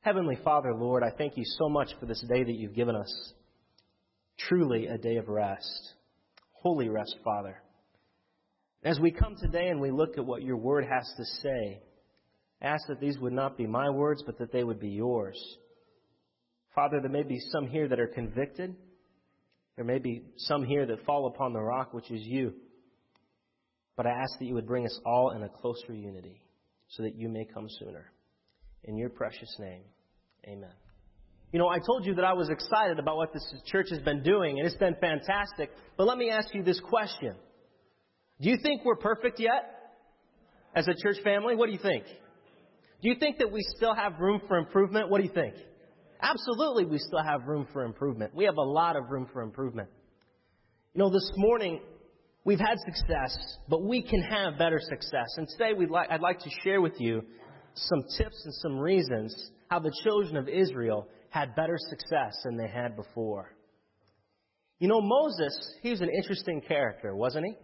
Heavenly Father, Lord, I thank you so much for this day that you've given us. Truly a day of rest. Holy rest, Father. As we come today and we look at what your word has to say, I ask that these would not be my words, but that they would be yours. Father, there may be some here that are convicted. There may be some here that fall upon the rock, which is you. But I ask that you would bring us all in a closer unity so that you may come sooner. In your precious name, amen. You know, I told you that I was excited about what this church has been doing, and it's been fantastic. But let me ask you this question. Do you think we're perfect yet as a church family? What do you think? Do you think that we still have room for improvement? What do you think? Absolutely, we still have room for improvement. We have a lot of room for improvement. You know, this morning, we've had success, but we can have better success. And today, I'd like to share with you some tips and some reasons how the children of Israel had better success than they had before. You know, Moses, he was an interesting character, wasn't he?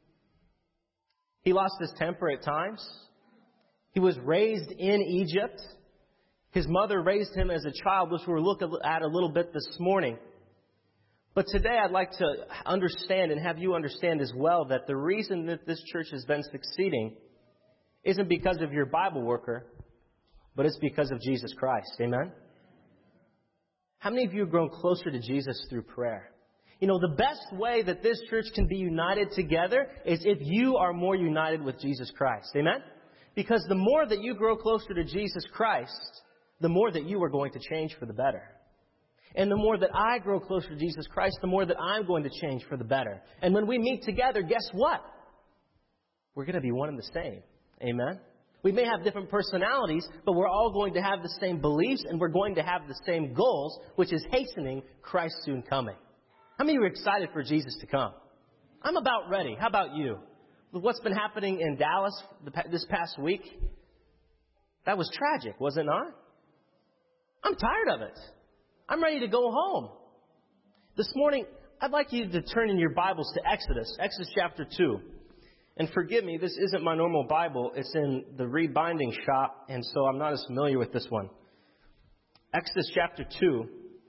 He lost his temper at times. He was raised in Egypt. His mother raised him as a child, which we'll look at a little bit this morning. But today I'd like to understand and have you understand as well that the reason that this church has been succeeding isn't because of your Bible worker, but it's because of Jesus Christ. Amen? How many of you have grown closer to Jesus through prayer? You know, the best way that this church can be united together is if you are more united with Jesus Christ. Amen? Because the more that you grow closer to Jesus Christ, the more that you are going to change for the better. And the more that I grow closer to Jesus Christ, the more that I'm going to change for the better. And when we meet together, guess what? We're going to be one and the same. Amen? We may have different personalities, but we're all going to have the same beliefs and we're going to have the same goals, which is hastening Christ's soon coming. How many of you are excited for Jesus to come? I'm about ready. How about you? With what's been happening in Dallas this past week, that was tragic, was it not? I'm tired of it. I'm ready to go home. This morning, I'd like you to turn in your Bibles to Exodus chapter 2. And forgive me, this isn't my normal Bible. It's in the rebinding shop, and so I'm not as familiar with this one. Exodus chapter 2.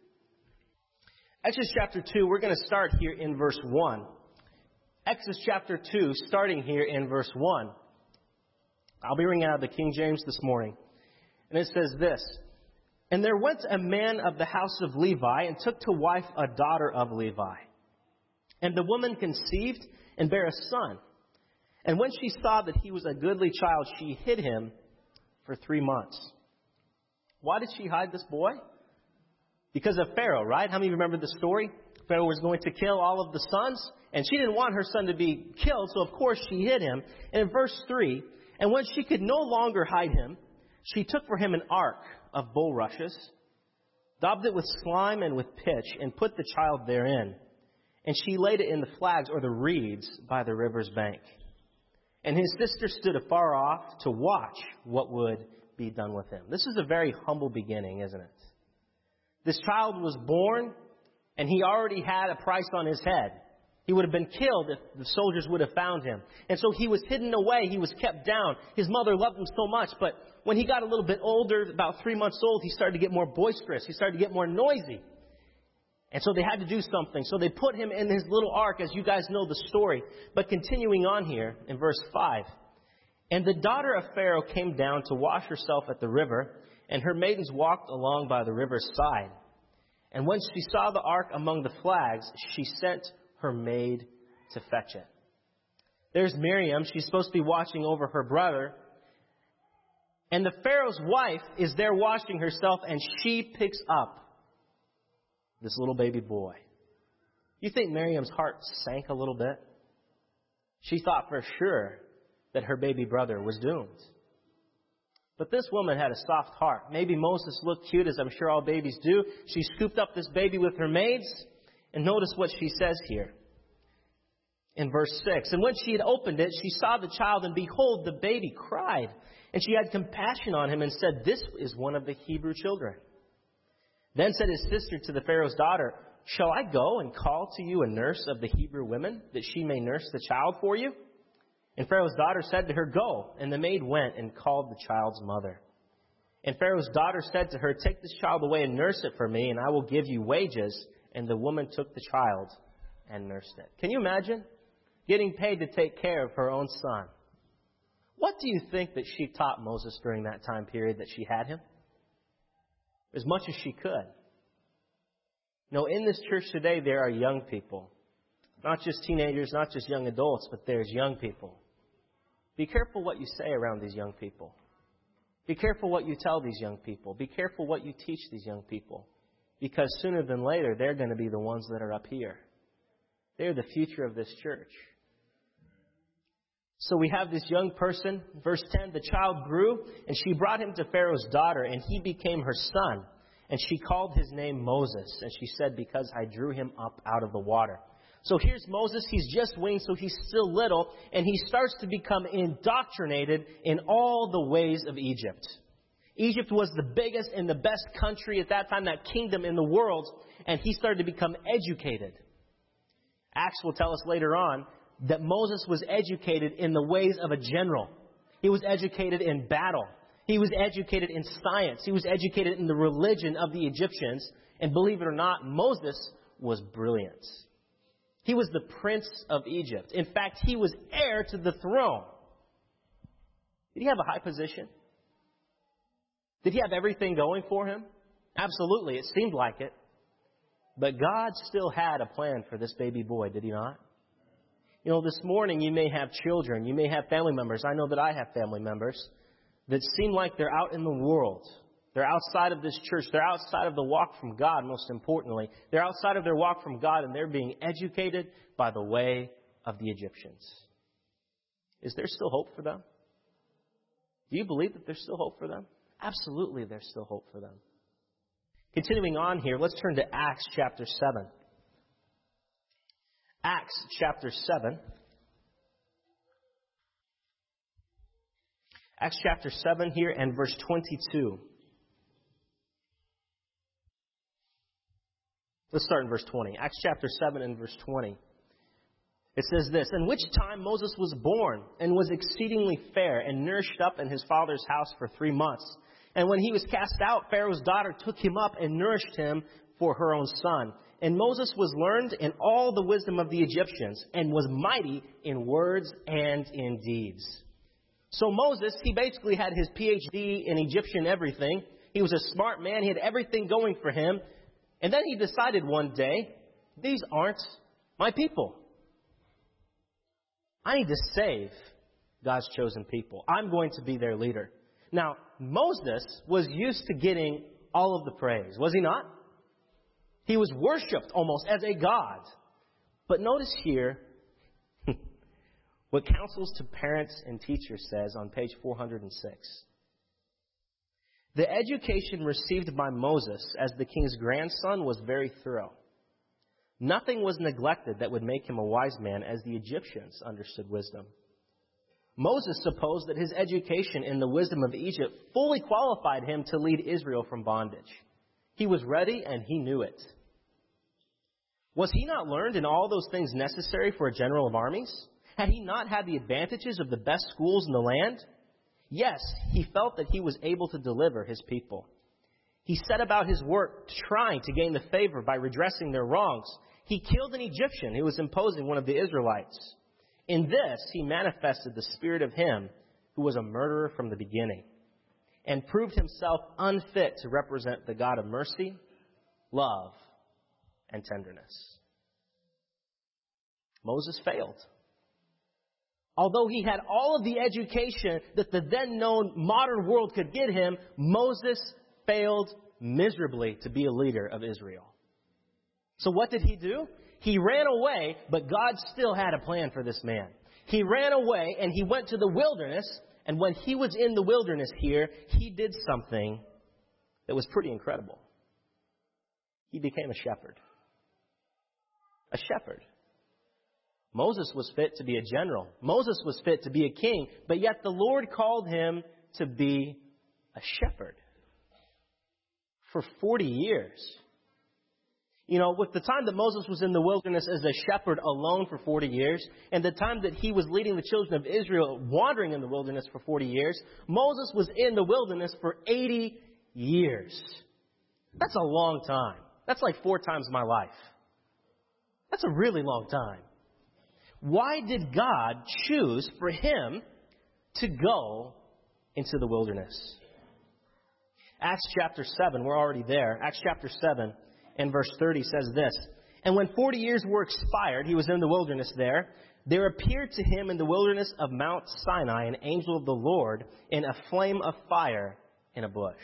Exodus chapter 2, we're going to start here in verse 1. Exodus chapter 2, starting here in verse 1. I'll be reading out of the King James this morning. And it says this. And there went a man of the house of Levi and took to wife a daughter of Levi. And the woman conceived and bare a son. And when she saw that he was a goodly child, she hid him for 3 months. Why did she hide this boy? Because of Pharaoh, right? How many remember the story? Pharaoh was going to kill all of the sons, and she didn't want her son to be killed, so of course she hid him. And in verse 3, and when she could no longer hide him, she took for him an ark of bulrushes, daubed it with slime and with pitch, and put the child therein. And she laid it in the flags or the reeds by the river's bank. And his sister stood afar off to watch what would be done with him. This is a very humble beginning, isn't it? This child was born, and he already had a price on his head. He would have been killed if the soldiers would have found him. And so he was hidden away. He was kept down. His mother loved him so much, but when he got a little bit older, about 3 months old, he started to get more boisterous. He started to get more noisy. And so they had to do something. So they put him in his little ark, as you guys know the story. But continuing on here in verse 5. And the daughter of Pharaoh came down to wash herself at the river, and her maidens walked along by the river's side. And when she saw the ark among the flags, she sent her maid to fetch it. There's Miriam. She's supposed to be watching over her brother. And the Pharaoh's wife is there washing herself, and she picks up this little baby boy. You think Miriam's heart sank a little bit? She thought for sure that her baby brother was doomed. But this woman had a soft heart. Maybe Moses looked cute, as I'm sure all babies do. She scooped up this baby with her maids. And notice what she says here in verse 6. And when she had opened it, she saw the child, and behold, the baby cried. And she had compassion on him and said, this is one of the Hebrew children. Then said his sister to the Pharaoh's daughter, shall I go and call to you a nurse of the Hebrew women, that she may nurse the child for you? And Pharaoh's daughter said to her, go. And the maid went and called the child's mother. And Pharaoh's daughter said to her, "Take this child away and nurse it for me, and I will give you wages." And the woman took the child and nursed it. Can you imagine getting paid to take care of her own son? What do you think that she taught Moses during that time period that she had him? As much as she could. In this church today, there are young people. Not just teenagers, not just young adults, but there's young people. Be careful what you say around these young people. Be careful what you tell these young people. Be careful what you teach these young people. Because sooner than later, they're going to be the ones that are up here. They're the future of this church. So we have this young person, verse 10, the child grew, and she brought him to Pharaoh's daughter, and he became her son. And she called his name Moses, and she said, "Because I drew him up out of the water." So here's Moses. He's just weaned, so he's still little, and he starts to become indoctrinated in all the ways of Egypt. Egypt was the biggest and the best country at that time, that kingdom in the world, and he started to become educated. Acts will tell us later on that Moses was educated in the ways of a general. He was educated in battle. He was educated in science. He was educated in the religion of the Egyptians. And believe it or not, Moses was brilliant. He was the prince of Egypt. In fact, he was heir to the throne. Did he have a high position? Did he have everything going for him? Absolutely. It seemed like it. But God still had a plan for this baby boy, did he not? This morning you may have children. You may have family members. I know that I have family members that seem like they're out in the world. They're outside of this church. They're outside of the walk from God, most importantly. They're outside of their walk from God, and they're being educated by the way of the Egyptians. Is there still hope for them? Do you believe that there's still hope for them? Absolutely, there's still hope for them. Continuing on here, let's turn to Acts chapter 7. Acts chapter 7. Acts chapter 7 here and verse 22. Let's start in verse 20. Acts chapter 7 and verse 20. It says this, "In which time Moses was born and was exceedingly fair and nourished up in his father's house for 3 months. And when he was cast out, Pharaoh's daughter took him up and nourished him for her own son. And Moses was learned in all the wisdom of the Egyptians and was mighty in words and in deeds." So Moses, he basically had his PhD in Egyptian everything. He was a smart man. He had everything going for him. And then he decided one day, these aren't my people. I need to save God's chosen people. I'm going to be their leader. Now, Moses was used to getting all of the praise, was he not? He was worshipped almost as a god. But notice here what Counsels to Parents and Teachers says on page 406. "The education received by Moses as the king's grandson was very thorough. Nothing was neglected that would make him a wise man, as the Egyptians understood wisdom. Moses supposed that his education in the wisdom of Egypt fully qualified him to lead Israel from bondage. He was ready and he knew it. Was he not learned in all those things necessary for a general of armies? Had he not had the advantages of the best schools in the land? Yes, he felt that he was able to deliver his people. He set about his work trying to gain the favor by redressing their wrongs. He killed an Egyptian who was imposing one of the Israelites. In this, he manifested the spirit of him who was a murderer from the beginning, and proved himself unfit to represent the God of mercy, love, and tenderness." Moses failed. Although he had all of the education that the then known modern world could get him, Moses failed miserably to be a leader of Israel. So what did he do? He ran away, but God still had a plan for this man. He ran away and he went to the wilderness. And when he was in the wilderness here, he did something that was pretty incredible. He became a shepherd. A shepherd. Moses was fit to be a general. Moses was fit to be a king. But yet the Lord called him to be a shepherd for 40 years. You know, with the time that Moses was in the wilderness as a shepherd alone for 40 years, and the time that he was leading the children of Israel wandering in the wilderness for 40 years, Moses was in the wilderness for 80 years. That's a long time. That's like 4 times my life. That's a really long time. Why did God choose for him to go into the wilderness? Acts chapter 7, we're already there. Acts chapter 7 and verse 30 says this. And when 40 years were expired, he was in the wilderness there. There appeared to him in the wilderness of Mount Sinai an angel of the Lord in a flame of fire in a bush.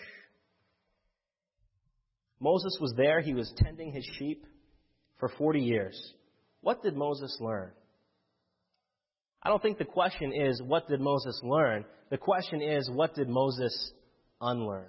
Moses was there. He was tending his sheep for 40 years. What did Moses learn? I don't think the question is, what did Moses learn? The question is, what did Moses unlearn?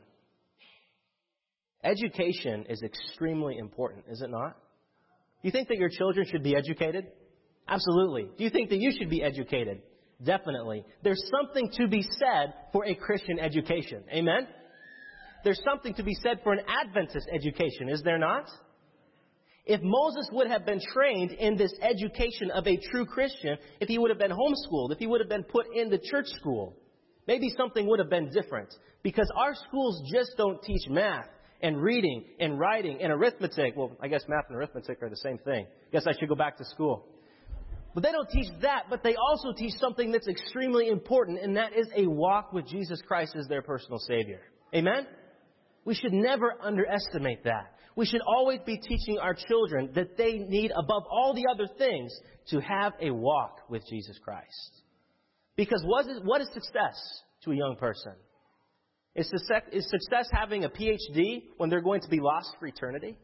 Education is extremely important, is it not? Do you think that your children should be educated? Absolutely. Do you think that you should be educated? Definitely. There's something to be said for a Christian education. Amen? There's something to be said for an Adventist education, is there not? If Moses would have been trained in this education of a true Christian, if he would have been homeschooled, if he would have been put in the church school, maybe something would have been different. Because our schools just don't teach math and reading and writing and arithmetic. Well, I guess math and arithmetic are the same thing. Guess I should go back to school. But they don't teach that, but they also teach something that's extremely important, and that is a walk with Jesus Christ as their personal Savior. Amen? We should never underestimate that. We should always be teaching our children that they need, above all the other things, to have a walk with Jesus Christ. Because what is success to a young person? Is success having a PhD when they're going to be lost for eternity?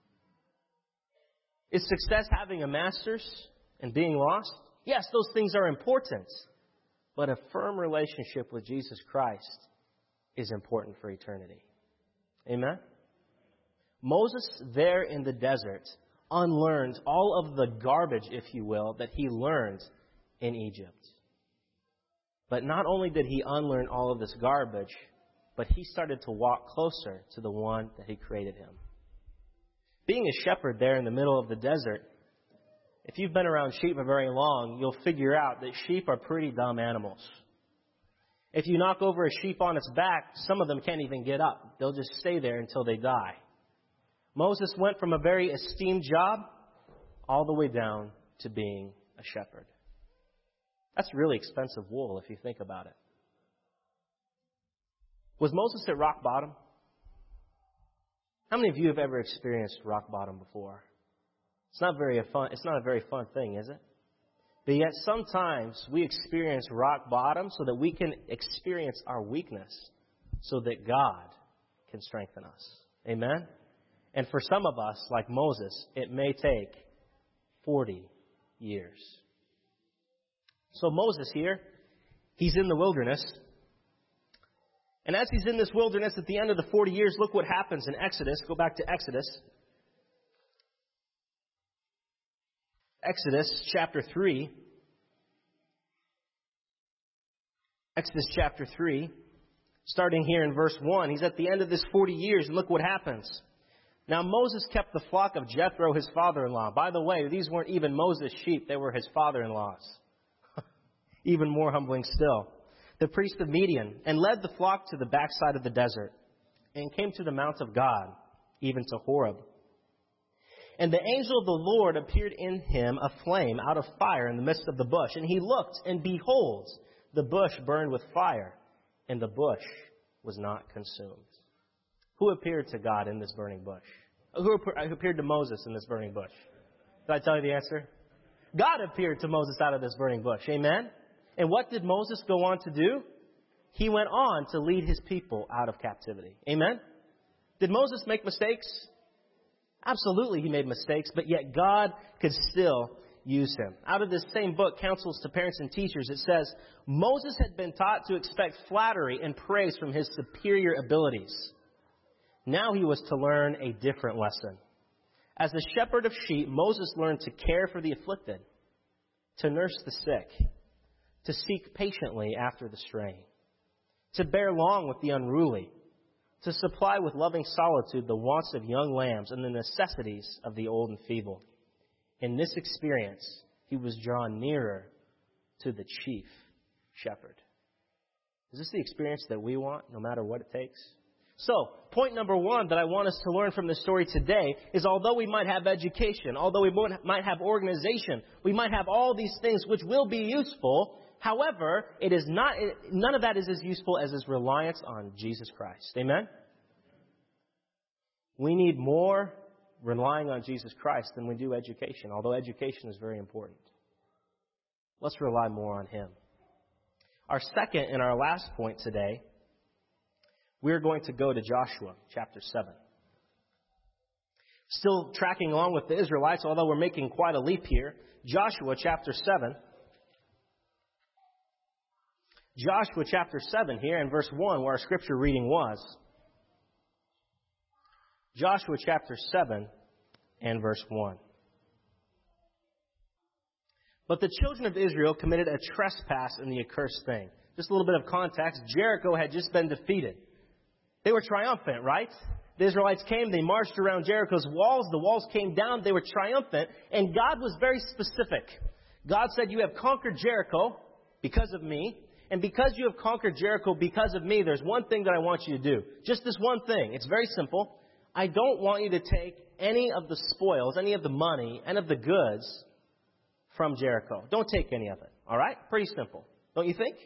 Is success having a master's and being lost? Yes, those things are important. But a firm relationship with Jesus Christ is important for eternity. Amen? Moses, there in the desert, unlearned all of the garbage, if you will, that he learned in Egypt. But not only did he unlearn all of this garbage, but he started to walk closer to the one that had created him. Being a shepherd there in the middle of the desert, if you've been around sheep for very long, you'll figure out that sheep are pretty dumb animals. If you knock over a sheep on its back, some of them can't even get up. They'll just stay there until they die. Moses went from a very esteemed job all the way down to being a shepherd. That's really expensive wool if you think about it. Was Moses at rock bottom? How many of you have ever experienced rock bottom before? It's not a very fun thing, is it? But yet sometimes we experience rock bottom so that we can experience our weakness so that God can strengthen us. Amen? And for some of us, like Moses, it may take 40 years. So Moses here, he's in the wilderness. And as he's in this wilderness at the end of the 40 years, look what happens in Exodus. Go back to Exodus. Exodus chapter 3. Exodus chapter 3, starting here in verse 1. He's at the end of this 40 years, and look what happens. Now Moses kept the flock of Jethro, his father-in-law. By the way, these weren't even Moses' sheep, they were his father-in-law's. Even more humbling still. The priest of Midian, and led the flock to the backside of the desert, and came to the mount of God, even to Horeb. And the angel of the Lord appeared in him a flame out of fire in the midst of the bush. And he looked, and behold, the bush burned with fire, and the bush was not consumed. Who appeared to God in this burning bush? Who appeared to Moses in this burning bush? Did I tell you the answer? God appeared to Moses out of this burning bush. Amen? And what did Moses go on to do? He went on to lead his people out of captivity. Amen? Did Moses make mistakes? Absolutely, he made mistakes, but yet God could still use him. Out of this same book, Counsels to Parents and Teachers, it says, Moses had been taught to expect flattery and praise from his superior abilities. Now he was to learn a different lesson. As a shepherd of sheep, Moses learned to care for the afflicted, to nurse the sick, to seek patiently after the straying, to bear long with the unruly, to supply with loving solitude the wants of young lambs and the necessities of the old and feeble. In this experience, he was drawn nearer to the chief shepherd. Is this the experience that we want, no matter what it takes? So, point number one that I want us to learn from this story today is although we might have education, although we might have organization, we might have all these things which will be useful, however, none of that is as useful as his reliance on Jesus Christ. Amen? We need more relying on Jesus Christ than we do education, although education is very important. Let's rely more on him. Our second and our last point today, we're going to go to Joshua chapter 7. Still tracking along with the Israelites, although we're making quite a leap here. Joshua chapter 7. Joshua chapter 7 here in verse 1 where our scripture reading was. Joshua chapter 7 and verse 1. But the children of Israel committed a trespass in the accursed thing. Just a little bit of context. Jericho had just been defeated. They were triumphant, right? The Israelites came, they marched around Jericho's walls, the walls came down, they were triumphant, and God was very specific. God said, you have conquered Jericho because of me, and because you have conquered Jericho because of me, there's one thing that I want you to do. Just this one thing. It's very simple. I don't want you to take any of the spoils, any of the money, any of the goods from Jericho. Don't take any of it. All right? Pretty simple. Don't you think?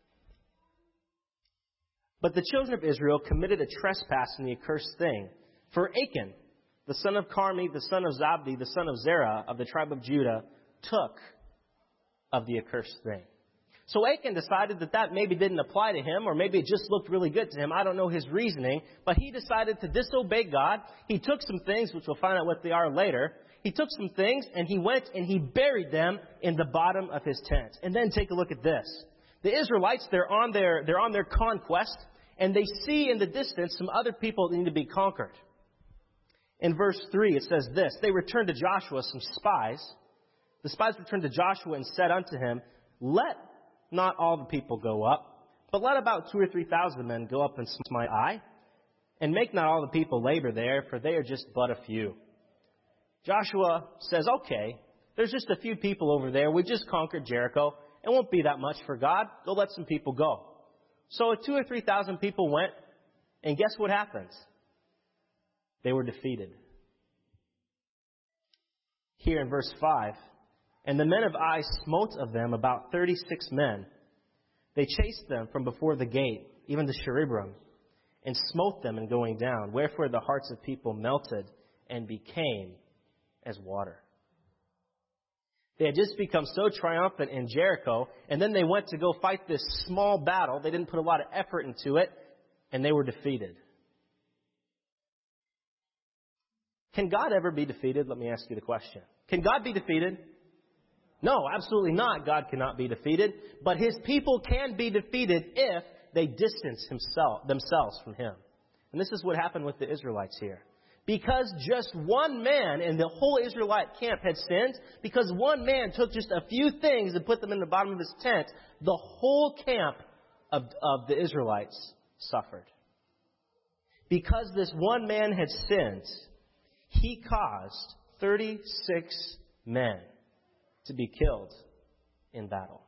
But the children of Israel committed a trespass in the accursed thing. For Achan, the son of Carmi, the son of Zabdi, the son of Zerah of the tribe of Judah, took of the accursed thing. So Achan decided that maybe didn't apply to him, or maybe it just looked really good to him. I don't know his reasoning, but he decided to disobey God. He took some things, which we'll find out what they are later. He took some things and he went and he buried them in the bottom of his tent. And then take a look at this. The Israelites, they're on their conquest, and they see in the distance some other people that need to be conquered. In verse 3, it says this, they returned to Joshua, some spies. The spies returned to Joshua and said unto him, let not all the people go up, but let about 2,000 or 3,000 men go up and smite Ai, and make not all the people labor there, for they are just but a few. Joshua says, okay, there's just a few people over there. We just conquered Jericho. It won't be that much for God. Go let some people go. So 2,000 or 3,000 people went, and guess what happens? They were defeated. Here in verse 5, and the men of Ai smote of them about 36 men. They chased them from before the gate, even to Sherebrim, and smote them in going down. Wherefore the hearts of people melted and became as water. They had just become so triumphant in Jericho, and then they went to go fight this small battle. They didn't put a lot of effort into it, and they were defeated. Can God ever be defeated? Let me ask you the question. Can God be defeated? No, absolutely not. God cannot be defeated. But his people can be defeated if they distance themselves from him. And this is what happened with the Israelites here. Because just one man in the whole Israelite camp had sinned, because one man took just a few things and put them in the bottom of his tent, the whole camp of the Israelites suffered. Because this one man had sinned, he caused 36 men to be killed in battle.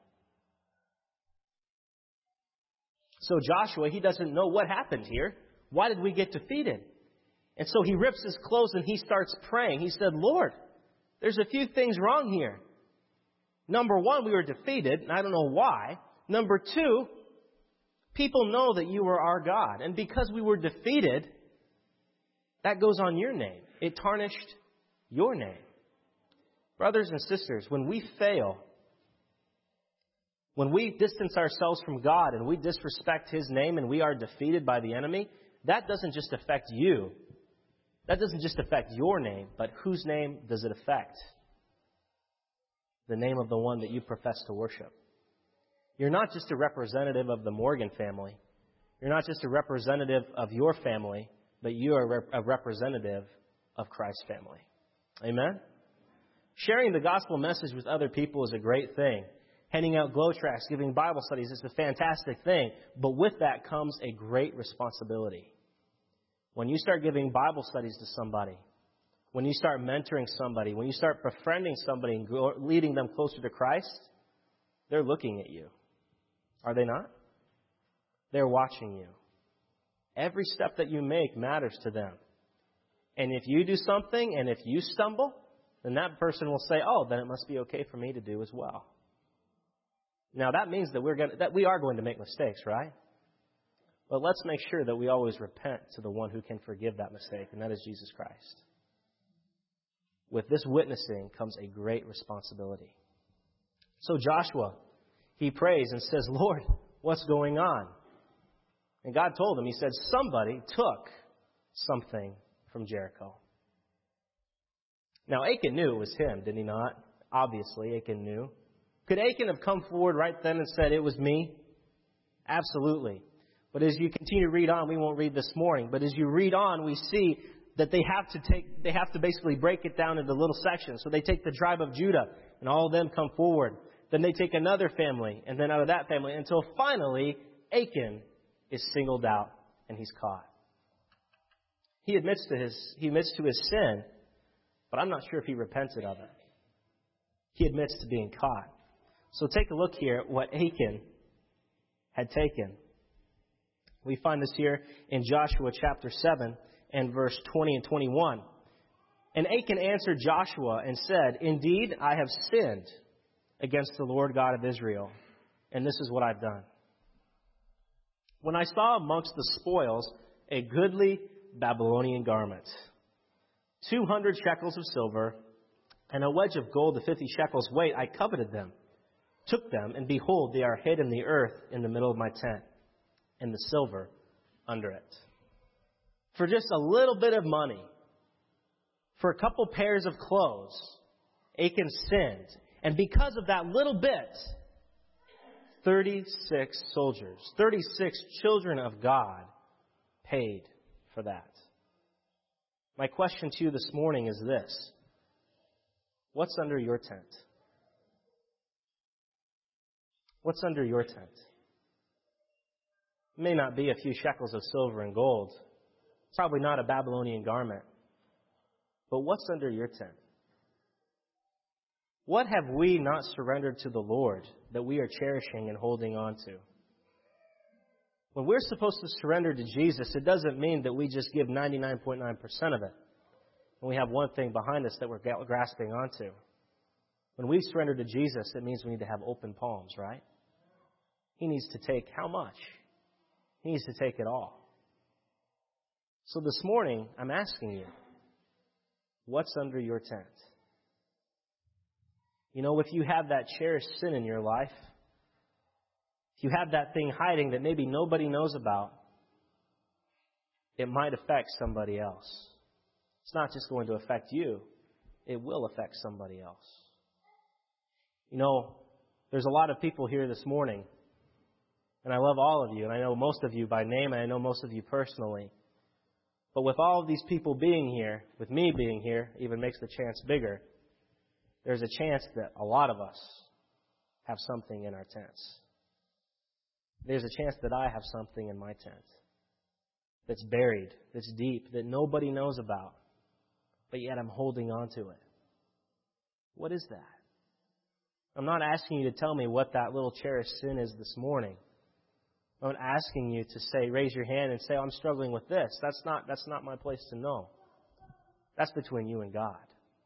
So Joshua, he doesn't know what happened here. Why did we get defeated? And so he rips his clothes and he starts praying. He said, Lord, there's a few things wrong here. Number one, we were defeated, and I don't know why. Number two, people know that you are our God. And because we were defeated, that goes on your name. It tarnished your name. Brothers and sisters, when we fail, when we distance ourselves from God and we disrespect his name and we are defeated by the enemy, that doesn't just affect you. That doesn't just affect your name, but whose name does it affect? The name of the one that you profess to worship. You're not just a representative of the Morgan family. You're not just a representative of your family, but you are a representative of Christ's family. Amen? Sharing the gospel message with other people is a great thing. Handing out glow tracts, giving Bible studies is a fantastic thing. But with that comes a great responsibility. When you start giving Bible studies to somebody, when you start mentoring somebody, when you start befriending somebody and leading them closer to Christ, they're looking at you. Are they not? They're watching you. Every step that you make matters to them. And if you do something and if you stumble, then that person will say, oh, then it must be okay for me to do as well. Now, that means that we are going to make mistakes, right? But let's make sure that we always repent to the one who can forgive that mistake, and that is Jesus Christ. With this witnessing comes a great responsibility. So Joshua, he prays and says, Lord, what's going on? And God told him, he said, somebody took something from Jericho. Now, Achan knew it was him, did he not? Obviously, Achan knew. Could Achan have come forward right then and said, it was me? Absolutely. But as you continue to read on, we won't read this morning, but as you read on, we see that they have to basically break it down into little sections. So they take the tribe of Judah, and all of them come forward. Then they take another family, and then out of that family, until finally Achan is singled out, and he's caught. He admits to his sin, but I'm not sure if he repented of it. He admits to being caught. So take a look here at what Achan had taken. We find this here in Joshua chapter 7 and verse 20 and 21. And Achan answered Joshua and said, indeed, I have sinned against the Lord God of Israel, and this is what I've done. When I saw amongst the spoils a goodly Babylonian garment, 200 shekels of silver, and a wedge of gold of 50 shekels weight, I coveted them, took them, and behold, they are hid in the earth in the middle of my tent, and the silver under it. For just a little bit of money, for a couple pairs of clothes, Achan sinned. And because of that little bit, 36 soldiers, 36 children of God paid for that. My question to you this morning is this. What's under your tent? What's under your tent? It may not be a few shekels of silver and gold. It's probably not a Babylonian garment. But what's under your tent? What have we not surrendered to the Lord that we are cherishing and holding on to? When we're supposed to surrender to Jesus, it doesn't mean that we just give 99.9% of it. And we have one thing behind us that we're grasping onto. When we surrender to Jesus, it means we need to have open palms, right? He needs to take how much? He needs to take it all. So this morning, I'm asking you, what's under your tent? You know, if you have that cherished sin in your life, if you have that thing hiding that maybe nobody knows about, it might affect somebody else. It's not just going to affect you, it will affect somebody else. You know, there's a lot of people here this morning, and I love all of you, and I know most of you by name, and I know most of you personally. But with all of these people being here, with me being here, even makes the chance bigger. There's a chance that a lot of us have something in our tents. There's a chance that I have something in my tent that's buried, that's deep, that nobody knows about, but yet I'm holding on to it. What is that? I'm not asking you to tell me what that little cherished sin is this morning. I'm not asking you to say, raise your hand and say, I'm struggling with this. That's not my place to know. That's between you and God.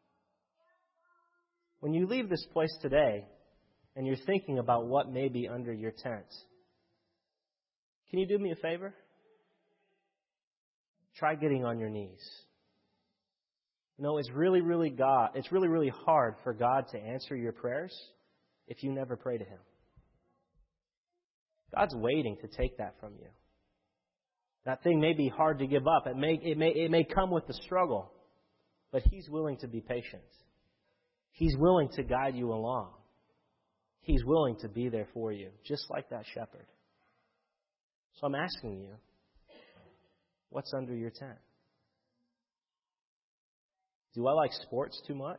When you leave this place today and you're thinking about what may be under your tent, can you do me a favor? Try getting on your knees. You know, it's really hard for God to answer your prayers if you never pray to Him. God's waiting to take that from you. That thing may be hard to give up. It may come with the struggle, but He's willing to be patient. He's willing to guide you along. He's willing to be there for you, just like that shepherd. So I'm asking you, what's under your tent? Do I like sports too much?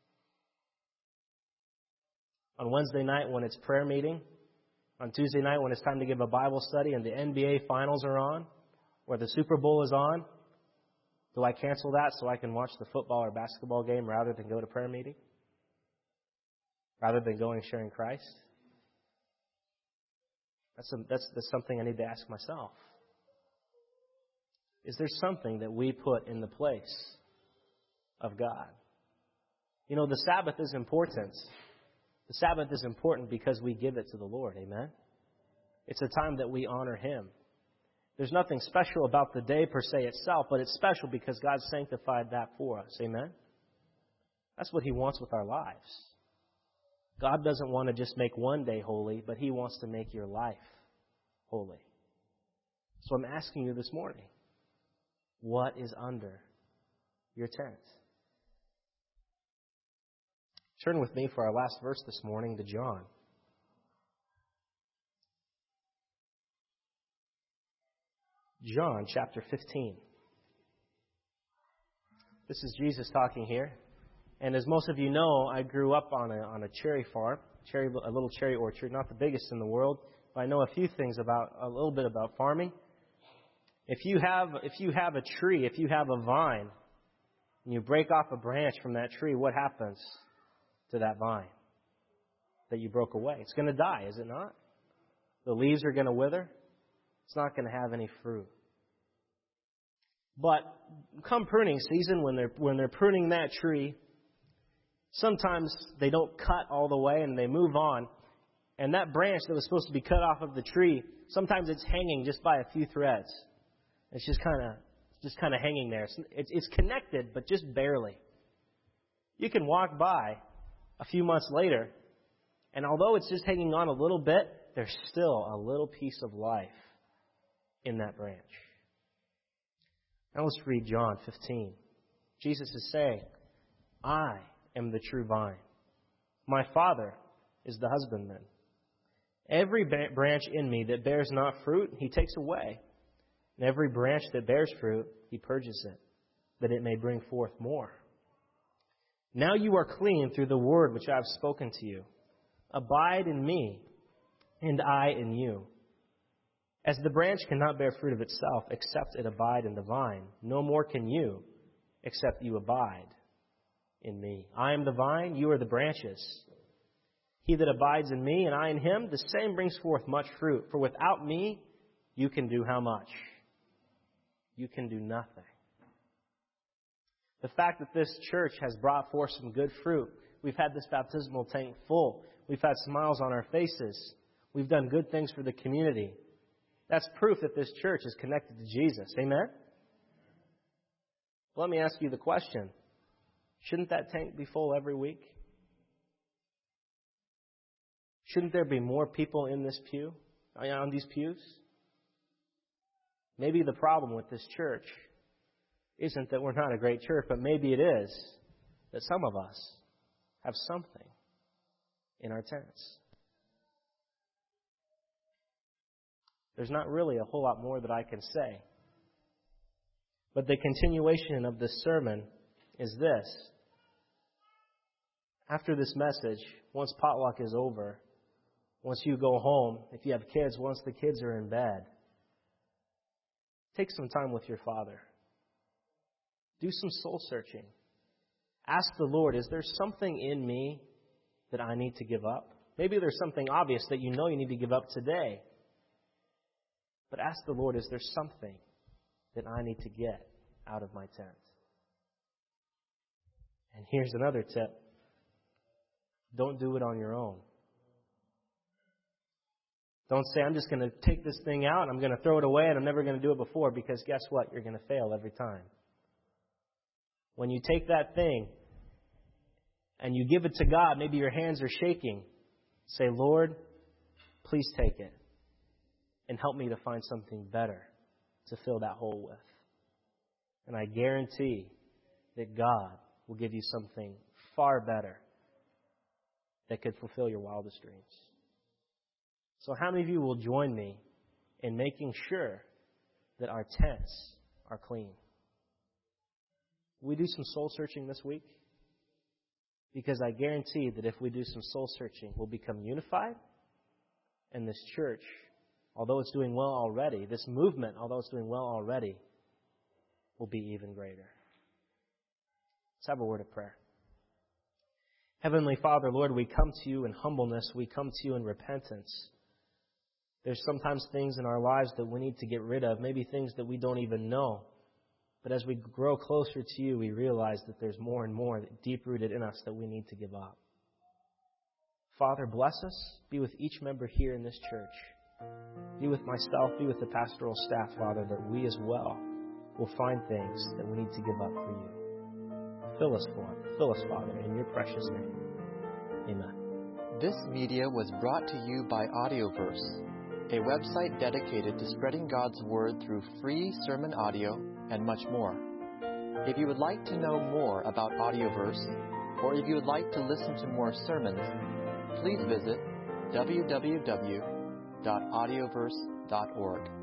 On Wednesday night when it's prayer meeting, on Tuesday night when it's time to give a Bible study and the NBA finals are on, or the Super Bowl is on, do I cancel that so I can watch the football or basketball game rather than go to prayer meeting? Rather than going sharing Christ? That's something I need to ask myself. Is there something that we put in the place of God? You know, the Sabbath is important. The Sabbath is important because we give it to the Lord. Amen? It's a time that we honor Him. There's nothing special about the day per se itself, but it's special because God sanctified that for us. Amen? That's what He wants with our lives. God doesn't want to just make one day holy, but He wants to make your life holy. So I'm asking you this morning, what is under your tent? Turn with me for our last verse this morning to John. John chapter 15. This is Jesus talking here. And as most of you know, I grew up on a cherry farm, a little cherry orchard, not the biggest in the world, but I know a little bit about farming. If you have a tree, if you have a vine, and you break off a branch from that tree, what happens to that vine that you broke away? It's going to die, is it not? The leaves are going to wither. It's not going to have any fruit. But come pruning season, when they're pruning that tree, sometimes they don't cut all the way and they move on. And that branch that was supposed to be cut off of the tree, sometimes it's hanging just by a few threads. It's just kind of hanging there. It's connected, but just barely. You can walk by a few months later, and although it's just hanging on a little bit, there's still a little piece of life in that branch. Now let's read John 15. Jesus is saying, I am the true vine. My Father is the husbandman. Every branch in me that bears not fruit, He takes away. And every branch that bears fruit, He purges it, that it may bring forth more. Now you are clean through the word which I have spoken to you. Abide in me, and I in you. As the branch cannot bear fruit of itself, except it abide in the vine, no more can you, except you abide in me. I am the vine, you are the branches. He that abides in me, and I in him, the same brings forth much fruit. For without me, you can do how much? You can do nothing. The fact that this church has brought forth some good fruit, we've had this baptismal tank full, we've had smiles on our faces, we've done good things for the community. That's proof that this church is connected to Jesus. Amen? Let me ask you the question. Shouldn't that tank be full every week? Shouldn't there be more people in this pew, on these pews? Maybe the problem with this church isn't that we're not a great church, but maybe it is that some of us have something in our tents. There's not really a whole lot more that I can say. But the continuation of this sermon is this. After this message, once potluck is over, once you go home, if you have kids, once the kids are in bed, take some time with your Father. Do some soul searching. Ask the Lord, is there something in me that I need to give up? Maybe there's something obvious that you know you need to give up today. But ask the Lord, is there something that I need to get out of my tent? And here's another tip. Don't do it on your own. Don't say, I'm just going to take this thing out, and I'm going to throw it away, and I'm never going to do it before, because guess what? You're going to fail every time. When you take that thing and you give it to God, maybe your hands are shaking. Say, Lord, please take it and help me to find something better to fill that hole with. And I guarantee that God will give you something far better that could fulfill your wildest dreams. So how many of you will join me in making sure that our tents are clean? Will we do some soul searching this week? Because I guarantee that if we do some soul searching, we'll become unified, and this church, although it's doing well already, this movement, although it's doing well already, will be even greater. Let's have a word of prayer. Heavenly Father, Lord, we come to you in humbleness. We come to you in repentance. There's sometimes things in our lives that we need to get rid of, maybe things that we don't even know But as we grow closer to you, we realize that there's more and more deep-rooted in us that we need to give up. Father, bless us. Be with each member here in this church. Be with myself, be with the pastoral staff, Father, that we as well will find things that we need to give up for you. Fill us, Father, in your precious name. Amen. This media was brought to you by Audioverse, a website dedicated to spreading God's Word through free sermon audio and much more. If you would like to know more about Audioverse, or if you would like to listen to more sermons, please visit www.audioverse.org.